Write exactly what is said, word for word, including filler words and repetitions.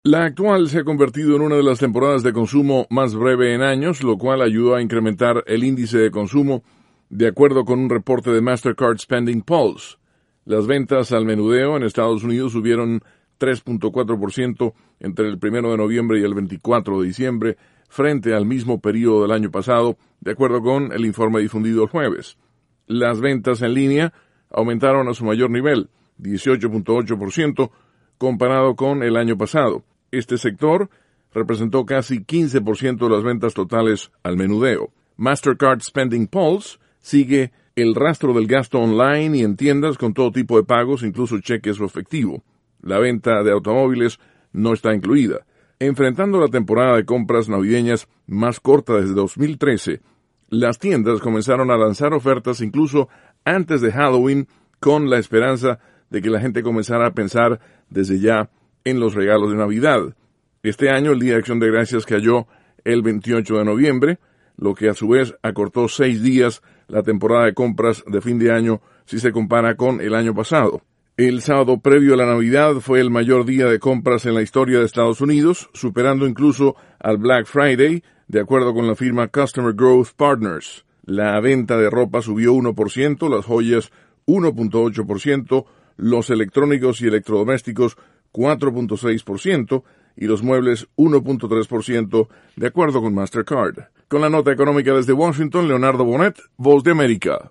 La actual se ha convertido en una de las temporadas de consumo más breve en años, lo cual ayudó a incrementar el índice de consumo, de acuerdo con un reporte de Mastercard Spending Pulse. Las ventas al menudeo en Estados Unidos subieron tres punto cuatro por ciento entre el primero de noviembre y el veinticuatro de diciembre, frente al mismo periodo del año pasado, de acuerdo con el informe difundido el jueves. Las ventas en línea aumentaron a su mayor nivel, dieciocho punto ocho por ciento, comparado con el año pasado. Este sector representó casi quince por ciento de las ventas totales al menudeo. Mastercard Spending Pulse sigue el rastro del gasto online y en tiendas con todo tipo de pagos, incluso cheques o efectivo. La venta de automóviles no está incluida. Enfrentando la temporada de compras navideñas más corta desde dos mil trece, las tiendas comenzaron a lanzar ofertas incluso antes de Halloween, con la esperanza de que la gente comenzara a pensar desde ya en los regalos de Navidad. Este año el Día de Acción de Gracias cayó el veintiocho de noviembre, lo que a su vez acortó seis días la temporada de compras de fin de año si se compara con el año pasado. El sábado previo a la Navidad fue el mayor día de compras en la historia de Estados Unidos, superando incluso al Black Friday, de acuerdo con la firma Customer Growth Partners. La venta de ropa subió uno por ciento, las joyas uno punto ocho por ciento, los electrónicos y electrodomésticos cuatro punto seis por ciento y los muebles uno punto tres por ciento, de acuerdo con Mastercard. Con la nota económica desde Washington, Leonardo Bonet, Voz de América.